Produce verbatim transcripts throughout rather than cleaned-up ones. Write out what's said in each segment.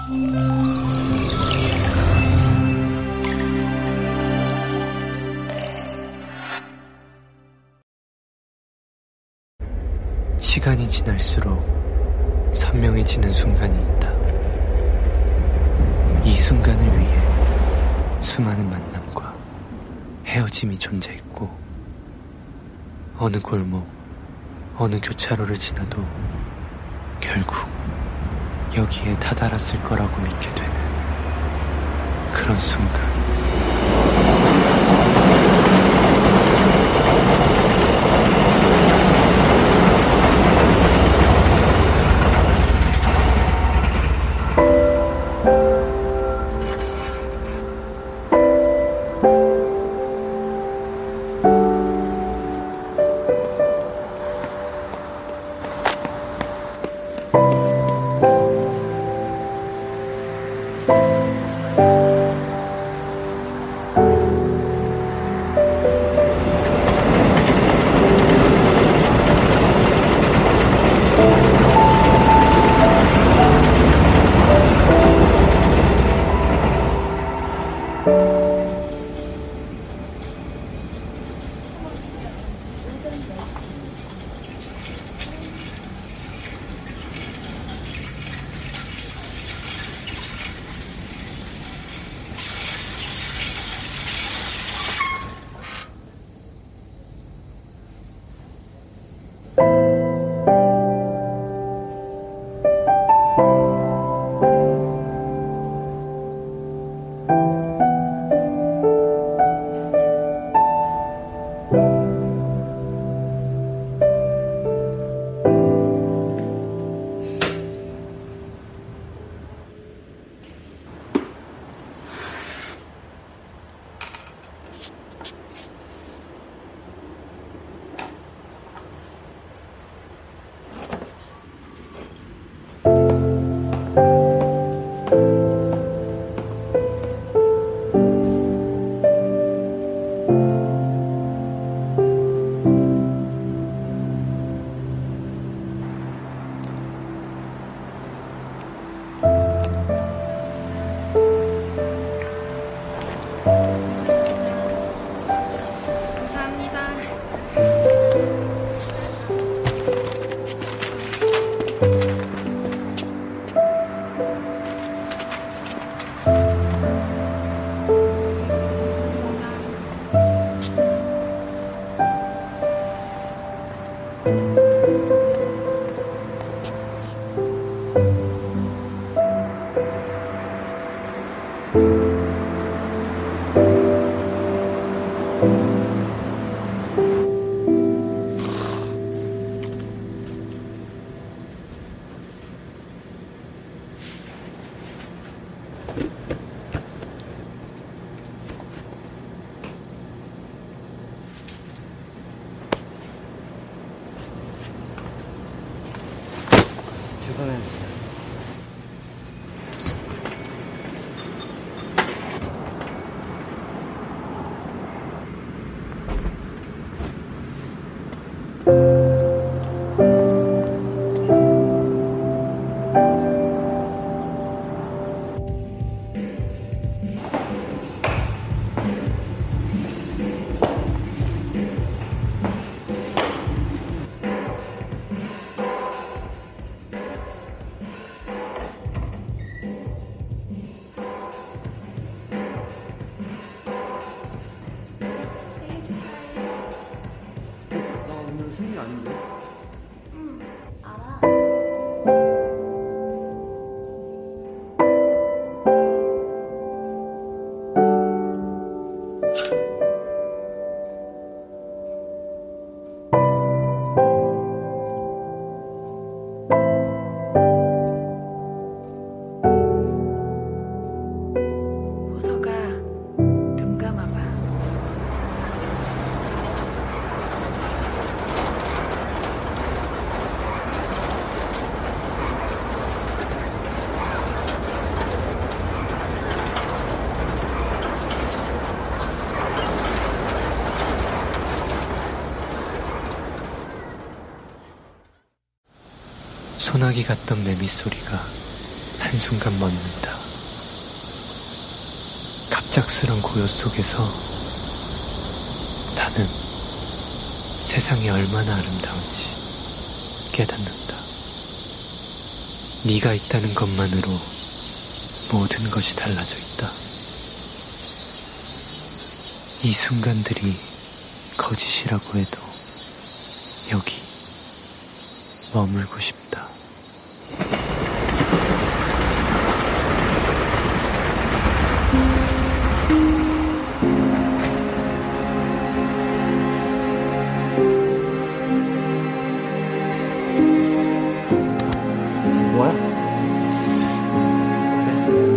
시간이 지날수록 선명해지는 순간이 있다. 이 순간을 위해 수많은 만남과 헤어짐이 존재했고, 어느 골목, 어느 교차로를 지나도 결국 여기에 다다랐을 거라고 믿게 되는 그런 순간. 죄송해요. 생일 아닌데? 응, 알아. 호서가 눈 감아봐. 소나기 같던 매미 소리가 한순간 멎는다. 갑작스런 고요 속에서 나는 세상이 얼마나 아름다운지 깨닫는다. 네가 있다는 것만으로 모든 것이 달라져 있다. 이 순간들이 거짓이라고 해도 여기 머물고 싶다. 뭐야? 어때?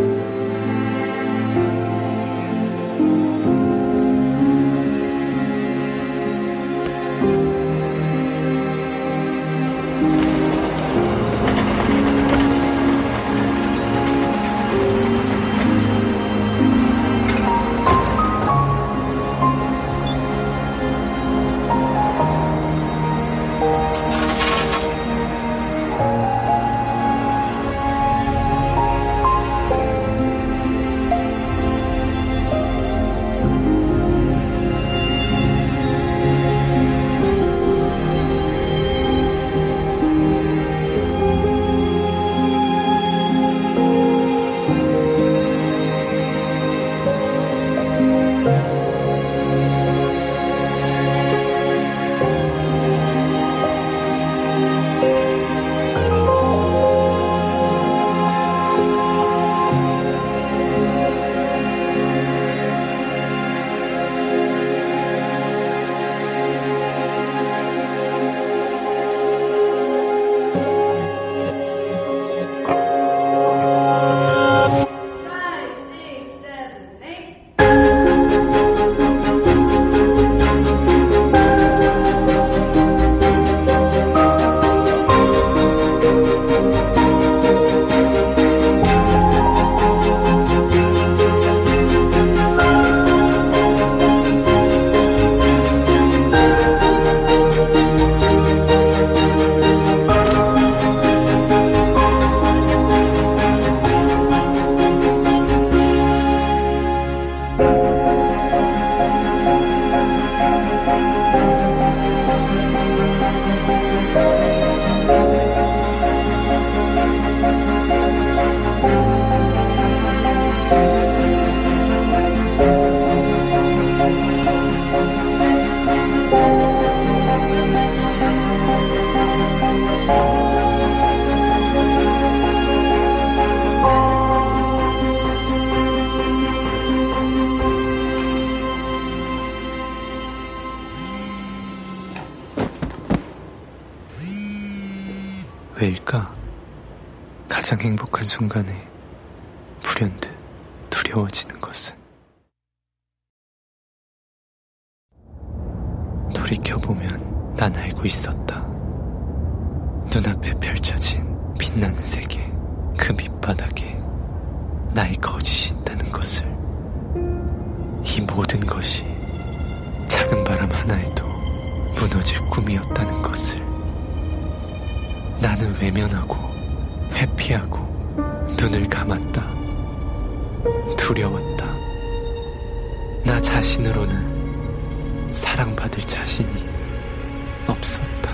왜일까? 가장 행복한 순간에 불현듯 두려워지는 것은. 돌이켜보면 난 알고 있었다. 눈앞에 펼쳐진 빛나는 세계, 그 밑바닥에 나의 거짓이 있다는 것을. 이 모든 것이 작은 바람 하나에도 무너질 꿈이었다는 것을. 나는 외면하고 회피하고 눈을 감았다. 두려웠다. 나 자신으로는 사랑받을 자신이 없었다.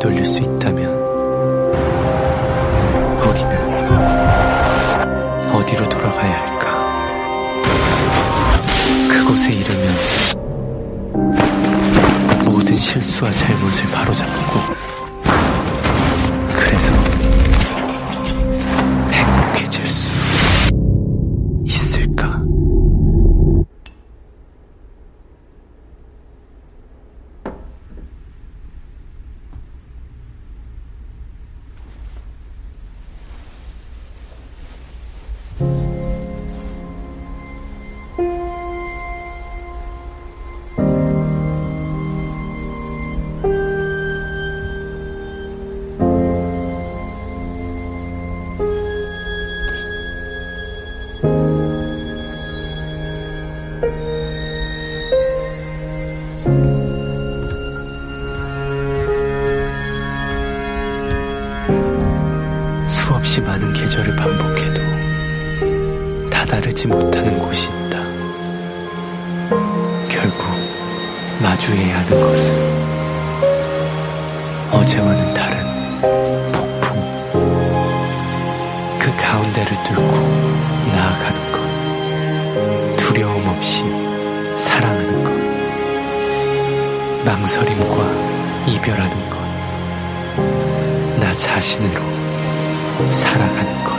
되돌릴 수 있다면 우리는 어디로 돌아가야 할까? 그곳에 이르면 모든 실수와 잘못을 바로잡고 그래서 행복해질 수 있을까? 수없이 많은 계절을 반복해도 다다르지 못하는 곳이 있다. 결국 마주해야 하는 것은 어제와는 다른 폭풍. 그 가운데를 뚫고 나아가는 것. 두려움 없이 사랑하는 것. 망설임과 이별하는 것. 나 자신으로 살아가는 것.